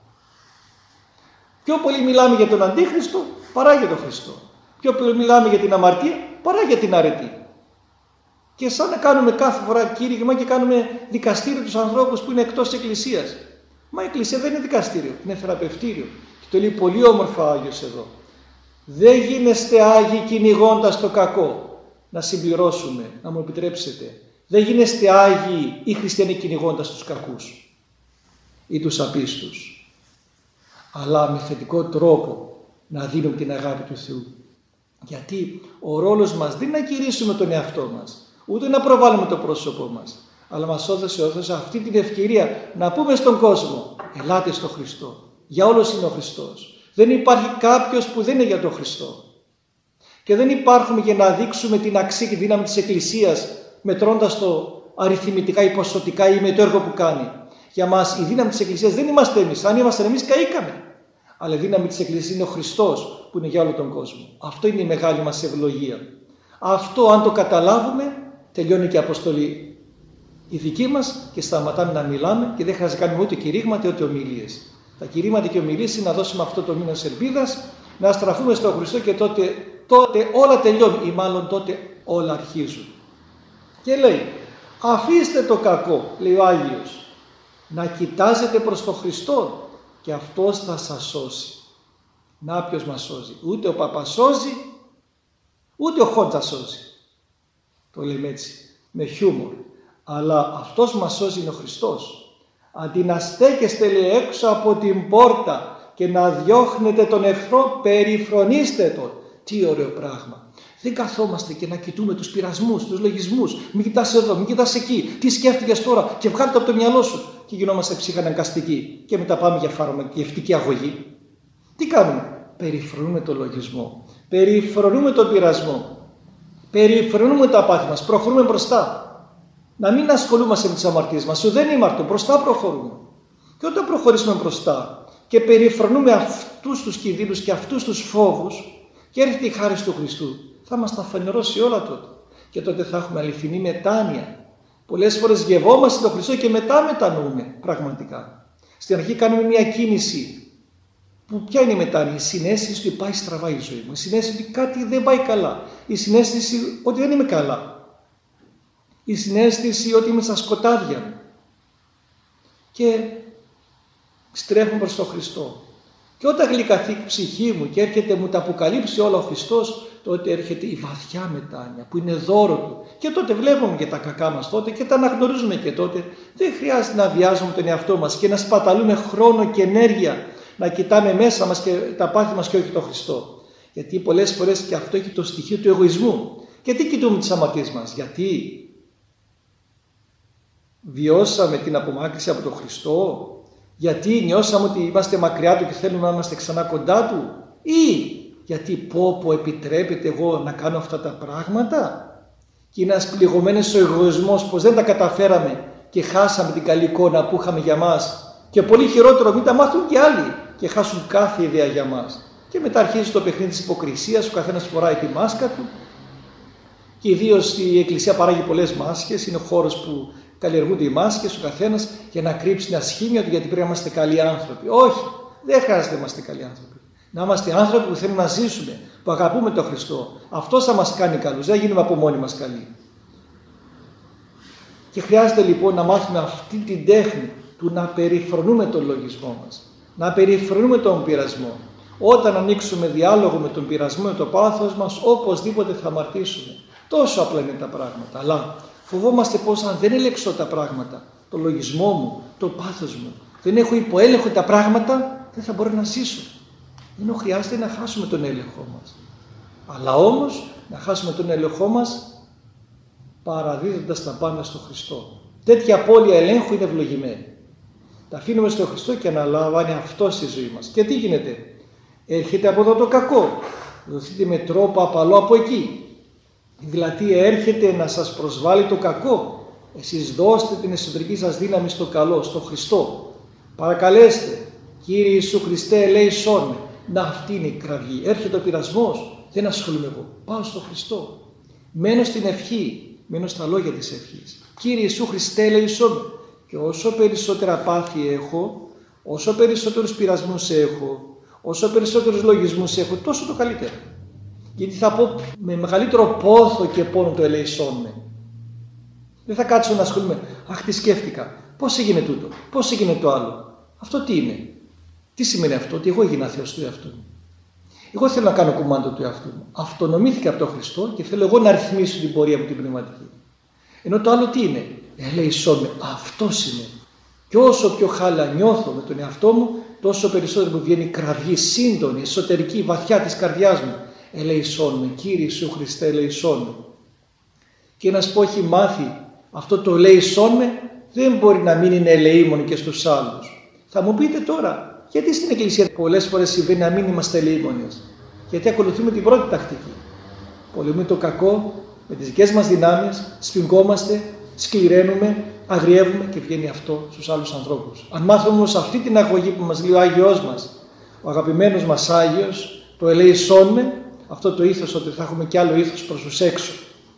Πιο πολύ μιλάμε για τον Αντίχριστο παρά για τον Χριστό. Πιο πολύ μιλάμε για την αμαρτία παρά για την αρετή. Και σαν να κάνουμε κάθε φορά κήρυγμα και κάνουμε δικαστήριο τους ανθρώπους που είναι εκτός της Εκκλησίας. Μα η Εκκλησία δεν είναι δικαστήριο, είναι θεραπευτήριο. Και το λέει πολύ όμορφα ο Άγιος εδώ. Δεν γίνεστε Άγιοι κυνηγώντας το κακό. Να συμπληρώσουμε, να μου επιτρέψετε. Δεν γίνεστε Άγιοι ή χριστιανοί κυνηγώντας τους κακούς ή τους απίστους. Αλλά με θετικό τρόπο να δίνουμε την αγάπη του Θεού. Γιατί ο ρόλος μας δεν είναι να κηρύσουμε τον εαυτό μας, ούτε να προβάλλουμε το πρόσωπό μας, αλλά μας έδωσε αυτή την ευκαιρία να πούμε στον κόσμο, ελάτε στο Χριστό. Για όλους είναι ο Χριστός. Δεν υπάρχει κάποιος που δεν είναι για τον Χριστό. Και δεν υπάρχουμε για να δείξουμε την αξία και δύναμη της Εκκλησίας μετρώντας το αριθμητικά ή ποσοτικά ή με το έργο που κάνει. Για μας η δύναμη της Εκκλησίας δεν είμαστε εμείς. Αν ήμασταν εμείς καήκαμε. Αλλά η δύναμη της Εκκλησίας είναι ο Χριστός που είναι για όλο τον κόσμο. Αυτό είναι η μεγάλη μας ευλογία. Αυτό αν το καταλάβουμε τελειώνει και η αποστολή η δική μας και σταματάμε να μιλάμε και δεν χρειάζεται να κάνουμε ούτε κηρύγματα ούτε ομιλίες. Τα κηρύγματα και ομιλίες είναι να δώσουμε αυτό το μήνος ελπίδας, να στραφούμε στον Χριστό και τότε όλα τελειώνουν ή μάλλον τότε όλα αρχίζουν. Και λέει, αφήστε το κακό, λέει ο Άγιος, να κοιτάζετε προς τον Χριστό και αυτός θα σας σώσει. Να ποιος μας σώζει? Ούτε ο Παπάς σώζει, ούτε ο Χόντζα σώζει. Το λέμε έτσι, με χιούμορ. Αλλά αυτός μας σώζει είναι ο Χριστός. Αντί να στέκεστε, λέει, έξω από την πόρτα και να διώχνετε τον εχθρό, περιφρονήστε τον. Τι ωραίο πράγμα. Δεν καθόμαστε και να κοιτούμε τους πειρασμούς, τους λογισμούς. Μην κοιτάς εδώ, μην κοιτάς εκεί. Τι σκέφτηκες τώρα και βγάλτε το από το μυαλό σου. Και γινόμαστε ψυχαναγκαστικοί. Και μετά πάμε για φαρμακευτική αγωγή. Τι κάνουμε? Περιφρονούμε τον λογισμό. Περιφρονούμε τον πειρασμό. Περιφρονούμε τα πάθη μας. Προχωρούμε μπροστά. Να μην ασχολούμαστε με τις αμαρτίες μας. Δεν ήμαρτο. Μπροστά προχωρούμε. Και όταν προχωρήσουμε μπροστά και περιφρονούμε αυτούς τους κινδύνους και αυτούς τους φόβους, και έρχεται η χάρη του Χριστού, θα μας τα φανερώσει όλα τότε. Και τότε θα έχουμε αληθινή μετάνοια. Πολλές φορές γευόμαστε τον Χριστό και μετά μετανοούμε πραγματικά. Στην αρχή κάνουμε μια κίνηση. Που ποια είναι η μετάνοια? Η συναίσθηση ότι πάει στραβά η ζωή μου. Η συναίσθηση ότι κάτι δεν πάει καλά. Η συναίσθηση ότι δεν είμαι καλά. Η συναίσθηση ότι είμαι στα σκοτάδια. Και στρέφουμε προς τον Χριστό. Και όταν γλυκαθεί η ψυχή μου και έρχεται μου τα αποκαλύψει όλα ο Χριστός, τότε έρχεται η βαθιά μετάνοια που είναι δώρο Του. Και τότε βλέπουμε και τα κακά μας τότε και τα αναγνωρίζουμε και τότε. Δεν χρειάζεται να βιάζουμε τον εαυτό μας και να σπαταλούμε χρόνο και ενέργεια να κοιτάμε μέσα μας και τα πάθη μας και όχι τον Χριστό. Γιατί πολλές φορές και αυτό έχει το στοιχείο του εγωισμού. Και τι κοιτούμε τις αμαρτίες μας? Γιατί βιώσαμε την απομάκρυνση από τον Χριστό? Γιατί νιώσαμε ότι είμαστε μακριά Του και θέλουμε να είμαστε ξανά κοντά Του? Ή γιατί πω επιτρέπεται εγώ να κάνω αυτά τα πράγματα? Και είναι ένας πληγωμένος ο εγωισμός πως δεν τα καταφέραμε και χάσαμε την καλή εικόνα που είχαμε για μας. Και πολύ χειρότερο, μην τα μάθουν και άλλοι και χάσουν κάθε ιδέα για μας. Και μετά αρχίζει το παιχνίδι της υποκρισίας, ο καθένας φοράει τη μάσκα του. Και ιδίως η Εκκλησία παράγει πολλές μάσκες, είναι ο χώρος που καλλιεργούνται οι μάσκες, ο καθένας για να κρύψει την ασχήμια του, γιατί πρέπει να είμαστε καλοί άνθρωποι. Όχι, δεν χρειάζεται να είμαστε καλοί άνθρωποι. Να είμαστε άνθρωποι που θέλουμε να ζήσουμε, που αγαπούμε τον Χριστό. Αυτός θα μας κάνει καλούς, δεν γίνουμε από μόνοι μας καλοί. Και χρειάζεται λοιπόν να μάθουμε αυτή την τέχνη του να περιφρονούμε τον λογισμό μας, να περιφρονούμε τον πειρασμό. Όταν ανοίξουμε διάλογο με τον πειρασμό, με το πάθος μας, οπωσδήποτε θα αμαρτήσουμε. Τόσο απλά είναι τα πράγματα. Αλλά φοβόμαστε πως αν δεν ελέγξω τα πράγματα, το λογισμό μου, το πάθος μου, δεν έχω υποέλεγχο τα πράγματα, δεν θα μπορώ να ζήσω. Ενώ χρειάζεται να χάσουμε τον έλεγχό μας. Αλλά όμως να χάσουμε τον έλεγχό μας παραδίδοντας τα πάντα στον Χριστό. Τέτοια απώλεια ελέγχου είναι ευλογημένη. Τα αφήνουμε στον Χριστό και αναλαμβάνει αυτό στη ζωή μας. Και τι γίνεται? Έρχεται από εδώ το κακό. Δοθείτε με τρόπο απαλό από εκεί. Δηλαδή έρχεται να σας προσβάλλει το κακό. Εσείς δώστε την εσωτερική σας δύναμη στο καλό, στο Χριστό. Παρακαλέστε, Κύριε Ιησού Χριστέ, ελέησόν με. Να, αυτή είναι η κραυγή. Έρχεται ο πειρασμός, δεν ασχολούμαι εγώ. Πάω στο Χριστό. Μένω στην ευχή, μένω στα λόγια της ευχής. Κύριε Ιησού Χριστέ, ελέησόν με. Και όσο περισσότερα πάθη έχω, όσο περισσότερους πειρασμούς έχω, όσο περισσότερους λογισμούς έχω, τόσο το καλύτερο. Γιατί θα πω με μεγαλύτερο πόθο και πόνο το ελέησόν με. Δεν θα κάτσω να ασχολούμαι. Αχ, τι σκέφτηκα. Πώς έγινε τούτο, πώς έγινε το άλλο. Αυτό τι είναι? Τι σημαίνει αυτό? Ότι εγώ έγινα Θεός του εαυτού μου. Εγώ θέλω να κάνω κουμάντο του εαυτού μου. Αυτονομήθηκα από τον Χριστό και θέλω εγώ να ρυθμίσω την πορεία μου την πνευματική. Ενώ το άλλο τι είναι? Ελέησόν με. Αυτός είναι. Και όσο πιο χάλα νιώθω με τον εαυτό μου, τόσο περισσότερο που βγαίνει κραυγή σύντονη, εσωτερική, βαθιά της καρδιάς μου. Ελεησόν με, Κύριε Ιησού Χριστέ, ελεησόν με. Και ένας που έχει μάθει αυτό το ελεησόν με, δεν μπορεί να μην είναι ελεήμων και στους άλλους. Θα μου πείτε τώρα, γιατί στην Εκκλησία πολλές φορές συμβαίνει να μην είμαστε ελεήμονες? Γιατί ακολουθούμε την πρώτη τακτική. Πολεμούμε το κακό με τις δικές μας δυνάμεις, σφιγγόμαστε, σκληραίνουμε, αγριεύουμε και βγαίνει αυτό στους άλλους ανθρώπους. Αν μάθουμε όμως αυτή την αγωγή που μας λέει ο Άγιος μας, ο αγαπημένος μας Άγιος, το ελεησόν με, αυτό το ήθος ότι θα έχουμε κι άλλο ήθος προς τους έξω.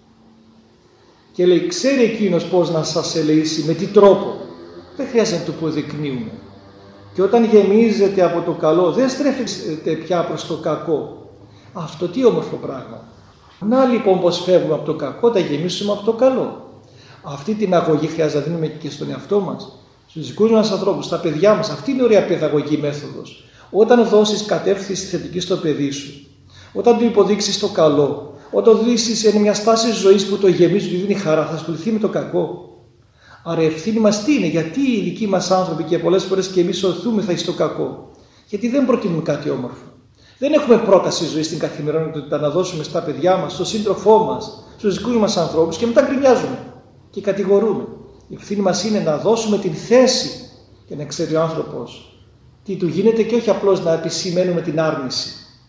Και λέει, ξέρει εκείνος πώς να σας ελεήσει, με τι τρόπο. Δεν χρειάζεται να το αποδεικνύουμε. Και όταν γεμίζετε από το καλό, δεν στρέφετε πια προς το κακό. Αυτό τι όμορφο πράγμα. Να λοιπόν πως φεύγουμε από το κακό, θα γεμίσουμε από το καλό. Αυτή την αγωγή χρειάζεται να δίνουμε και στον εαυτό μας, στους δικούς μας ανθρώπους, στα παιδιά μας. Αυτή είναι η ωραία παιδαγωγική μέθοδος. Όταν δώσεις κατεύθυνση θετική στο παιδί σου, όταν του υποδείξεις το καλό, όταν του δείξεις μια στάση ζωής που το γεμίζει, του δίνει χαρά, θα ασχοληθεί με το κακό. Άρα η ευθύνη μας τι είναι? Γιατί οι δικοί μας άνθρωποι και πολλές φορές και εμείς οθούμεθα εις το κακό? Γιατί δεν προτείνουμε κάτι όμορφο. Δεν έχουμε πρόταση ζωή στην καθημερινότητα να δώσουμε στα παιδιά μας, στον σύντροφό μας, στους δικούς μας ανθρώπους και μετά γκρινιάζουμε και κατηγορούμε. Η ευθύνη μας είναι να δώσουμε την θέση και να ξέρει ο άνθρωπος τι του γίνεται και όχι απλώς να επισημαίνουμε την άρνηση.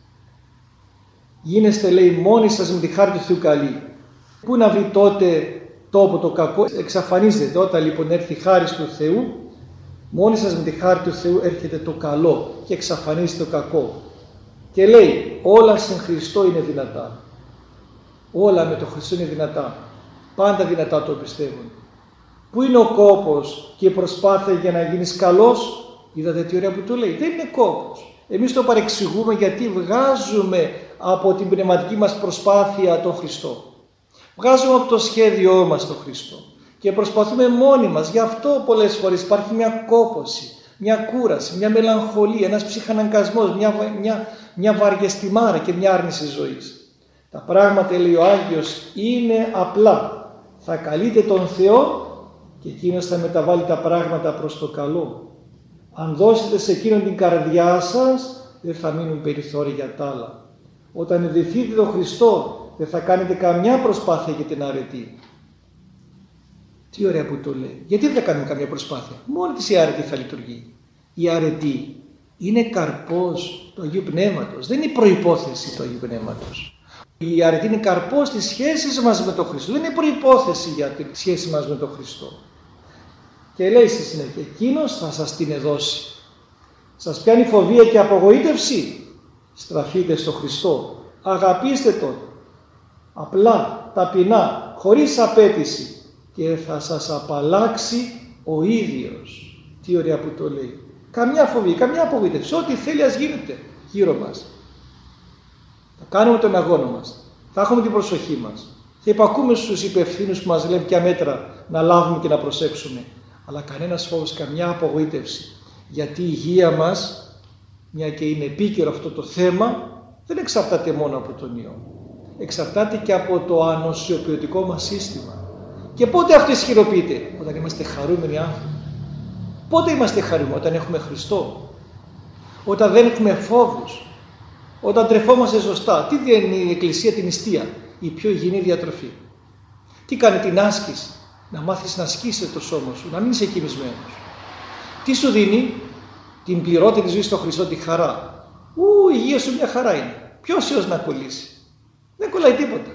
Γίνεστε, λέει, μόνοι σας με τη χάρη του Θεού καλοί. Πού να βρει τότε τόπο το κακό? Εξαφανίζεται. Όταν λοιπόν έρθει η χάρη του Θεού, μόνοι σας με τη χάρη του Θεού έρχεται το καλό και εξαφανίζεται το κακό. Και λέει, όλα σε Χριστό είναι δυνατά. Όλα με τον Χριστό είναι δυνατά. Πάντα δυνατά το πιστεύουν. Πού είναι ο κόπος και η προσπάθεια για να γίνεις καλός? Είδατε τι ωραία που το λέει. Δεν είναι κόπος. Εμείς το παρεξηγούμε γιατί βγάζουμε από την πνευματική μας προσπάθεια τον Χριστό. Βγάζουμε από το σχέδιό μας τον Χριστό. Και προσπαθούμε μόνοι μας. Γι' αυτό πολλές φορές υπάρχει μια κόπωση, μια κούραση, μια μελαγχολία, ένας ψυχαναγκασμός, μια βαριεστημάρα και μια άρνηση ζωής. Τα πράγματα, λέει ο Άγιος, είναι απλά. Θα καλείτε τον Θεό και εκείνος θα μεταβάλει τα πράγματα προς το καλό. Αν δώσετε σε εκείνον την καρδιά σας, δεν θα μείνουν περιθώρια για τα άλλα. Όταν ειδηθείτε τον Χριστό, δεν θα κάνετε καμιά προσπάθεια για την αρετή. Τι ωραία που το λέει. Γιατί δεν θα κάνουμε καμιά προσπάθεια? Μόνη της η αρετή θα λειτουργεί. Η αρετή είναι καρπός του Αγίου Πνεύματος. Δεν είναι προϋπόθεση του Αγίου Πνεύματος. Η αρετή είναι καρπός της σχέσης μας με τον Χριστό. Δεν είναι προϋπόθεση για τη σχέση μας με τον Χριστό. Και λέει στη συνέχεια, εκείνος θα σας την δώσει. Σας πιάνει φοβία και απογοήτευση? Στραφείτε στο Χριστό. Αγαπήστε Τον. Απλά, ταπεινά, χωρίς απέτηση. Και θα σας απαλλάξει ο ίδιος. Τι ωραία που το λέει. Καμιά φοβία, καμιά απογοήτευση. Ό,τι θέλει ας γίνεται γύρω μας. Θα κάνουμε τον αγώνα μας. Θα έχουμε την προσοχή μας. Θα υπακούμε στους υπευθύνους που μας λένε ποια μέτρα να λάβουμε και να προσέξουμε. Αλλά κανένας φόβος, καμιά απογοήτευση. Γιατί η υγεία μας, μια και είναι επίκαιρο αυτό το θέμα, δεν εξαρτάται μόνο από τον ιό. Εξαρτάται και από το ανοσιοποιητικό μας σύστημα. Και πότε αυτό ισχυροποιείται? Όταν είμαστε χαρούμενοι άνθρωποι. Πότε είμαστε χαρούμενοι? Όταν έχουμε Χριστό. Όταν δεν έχουμε φόβους. Όταν τρεφόμαστε σωστά. Τι δίνει η Εκκλησία? Την νηστεία. Η πιο υγιεινή διατροφή. Τι κάνει? Την άσκηση. Να μάθεις να ασκήσεις το σώμα σου. Να μην είσαι κοιμισμένος. Τι σου δίνει? Την πληρότερη ζωή στο Χριστό, τη χαρά. Η υγεία σου μια χαρά είναι. Ποιος έως να κολλήσει? Δεν κολλάει τίποτα.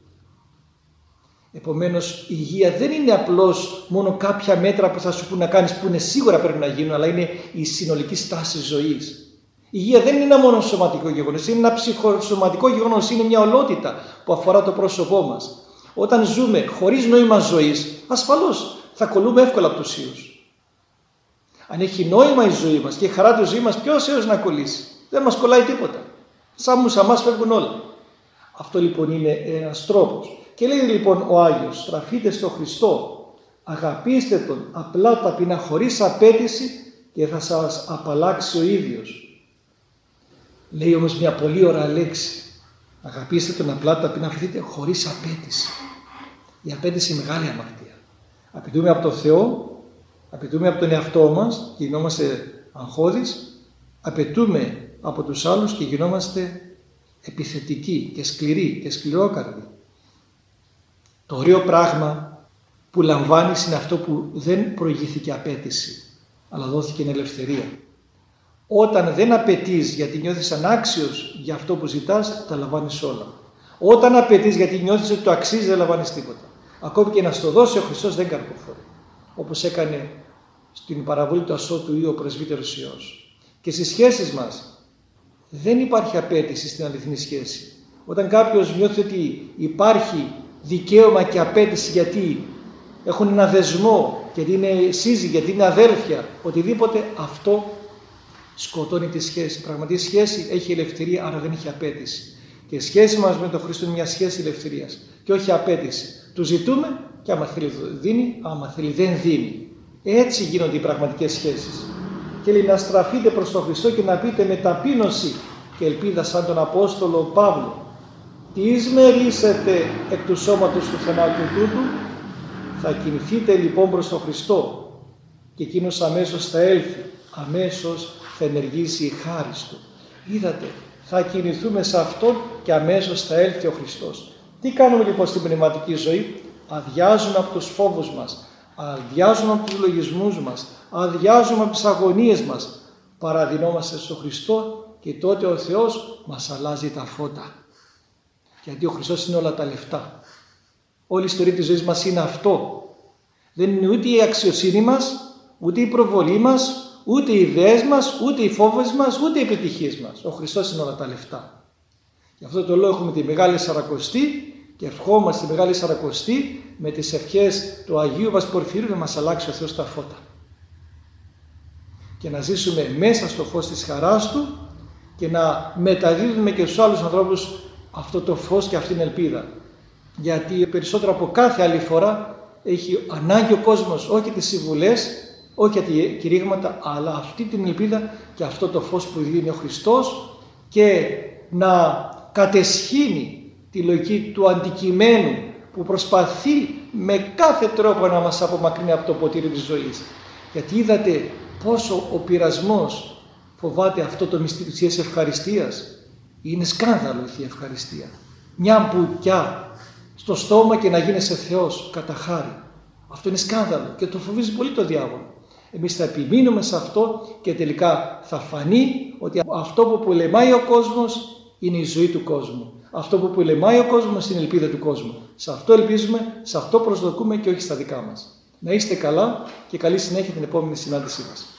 Επομένως η υγεία δεν είναι απλώς μόνο κάποια μέτρα που θα σου πούν να κάνεις που είναι σίγουρα πρέπει να γίνουν, αλλά είναι η συνολική στάση ζωής. Η υγεία δεν είναι ένα μόνο σωματικό γεγονός, είναι ένα ψυχοσωματικό γεγονός, είναι μια ολότητα που αφορά το πρόσωπό μας. Όταν ζούμε χωρίς νόημα ζωής, ασφαλώς θα κολλούμε εύκολα από τους ιούς. Αν έχει νόημα η ζωή μας και η χαρά του ζωή μας, ποιος έως να κολλήσει? Δεν μας κολλάει τίποτα. Σαν μουσαμάς φεύγουν όλα. Αυτό λοιπόν είναι ένας τρόπος. Και λέει λοιπόν ο Άγιος, στραφείτε στο Χριστό, αγαπήστε Τον απλά, ταπεινά, χωρίς απέτηση και θα σας απαλλάξει ο ίδιος. Λέει όμως μια πολύ ωραία λέξη. Αγαπήστε Τον απλά, ταπεινά, χωρίς απέτηση. Η απέτηση είναι μεγάλη αμαρτία. Απαιτούμε από τον Θεό, απαιτούμε από τον εαυτό μας και γινόμαστε αγχώδεις απαιτούμε από τους άλλους και γινόμαστε επιθετικοί και σκληροί και σκληρόκαρδοι. Το ωραίο πράγμα που λαμβάνεις είναι αυτό που δεν προηγήθηκε απέτηση, αλλά δόθηκε ελευθερία. Όταν δεν απαιτείς γιατί νιώθεις ανάξιος για αυτό που ζητάς, τα λαμβάνεις όλα. Όταν απαιτείς γιατί νιώθεις ότι το αξίζει, δεν λαμβάνεις τίποτα. Ακόμη και να στο δώσει ο Χριστός δεν καρποφορεί. Όπως έκανε στην παραβολή του ασώτου ή ο πρεσβύτερος Υιός. Και στις σχέσεις μας δεν υπάρχει απέτηση στην αληθινή σχέση. Όταν κάποιος νιώθει ότι υπάρχει δικαίωμα και απέτηση γιατί έχουν ένα δεσμό, γιατί είναι σύζυγοι, γιατί είναι αδέλφια, οτιδήποτε, αυτό σκοτώνει τη σχέση. Πραγματική σχέση έχει ελευθερία, άρα δεν έχει απέτηση. Και η σχέση μας με τον Χριστό είναι μια σχέση ελευθερίας και όχι απέτηση. Του ζητούμε και άμα θέλει δίνει, άμα θέλει δεν δίνει. Έτσι γίνονται οι πραγματικές σχέσεις. Και λέει να στραφείτε προς τον Χριστό και να πείτε με ταπείνωση και ελπίδα σαν τον Απόστολο Παύλο. Τι μερίσετε εκ του σώματος του θανάτου τούτου, θα κινηθείτε λοιπόν προς τον Χριστό και εκείνος αμέσως θα έλθει, αμέσως θα ενεργήσει η χάρις του. Είδατε, θα κινηθούμε σε Αυτόν και αμέσως θα έλθει ο Χριστός. Τι κάνουμε λοιπόν στην πνευματική ζωή? Αδειάζουμε από τους φόβους μας, αδειάζουμε από τους λογισμούς μας, αδειάζουμε από τις αγωνίες μας, παραδεινόμαστε στον Χριστό και τότε ο Θεός μας αλλάζει τα φώτα. Γιατί ο Χριστός είναι όλα τα λεφτά. Όλη η ιστορία της ζωής μας είναι αυτό. Δεν είναι ούτε η αξιοσύνη μας, ούτε η προβολή μας, ούτε οι ιδέες μας, ούτε οι φόβες μας, ούτε οι επιτυχίες μας. Ο Χριστός είναι όλα τα λεφτά. Γι' αυτό το λόγο έχουμε τη Μεγάλη Σαρακοστή και ευχόμαστε τη Μεγάλη Σαρακοστή με τις ευχές του Αγίου μας Πορφυρίου να μας αλλάξει ο Θεός τα φώτα. Και να ζήσουμε μέσα στο φως της χαράς Του και να μεταδίδουμε και στους άλλους ανθρώπους αυτό το φως και αυτή την ελπίδα. Γιατί περισσότερο από κάθε άλλη φορά έχει ανάγκη ο κόσμος όχι τις συμβουλές, όχι τα κηρύγματα, αλλά αυτή την ελπίδα και αυτό το φως που δίνει ο Χριστός και να κατεσχύνει τη λογική του αντικειμένου που προσπαθεί με κάθε τρόπο να μας απομακρύνει από το ποτήρι της ζωής. Γιατί είδατε πόσο ο πειρασμός φοβάται αυτό το μυστήριο της ευχαριστίας. Είναι σκάνδαλο η ευχαριστία. Μια μπουκιά στο στόμα και να γίνεσαι Θεός κατά χάρη. Αυτό είναι σκάνδαλο και το φοβίζει πολύ το διάβολο. Εμείς θα επιμείνουμε σε αυτό και τελικά θα φανεί ότι αυτό που πολεμάει ο κόσμος είναι η ζωή του κόσμου. Αυτό που πολεμάει ο κόσμος είναι η ελπίδα του κόσμου. Σε αυτό ελπίζουμε, σε αυτό προσδοκούμε και όχι στα δικά μας. Να είστε καλά και καλή συνέχεια την επόμενη συνάντησή μας.